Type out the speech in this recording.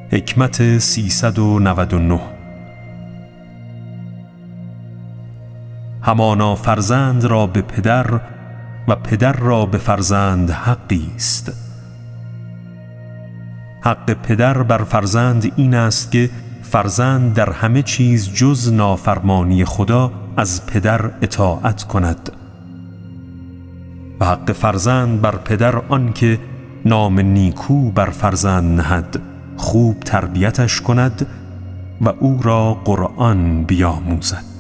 حکمت 399. همانا فرزند را به پدر و پدر را به فرزند حقی است. حق پدر بر فرزند این است که فرزند در همه چیز جز نافرمانی خدا از پدر اطاعت کند، و حق فرزند بر پدر آن که نام نیکو بر فرزند نهد، خوب تربیتش کند و او را قرآن بیاموزد.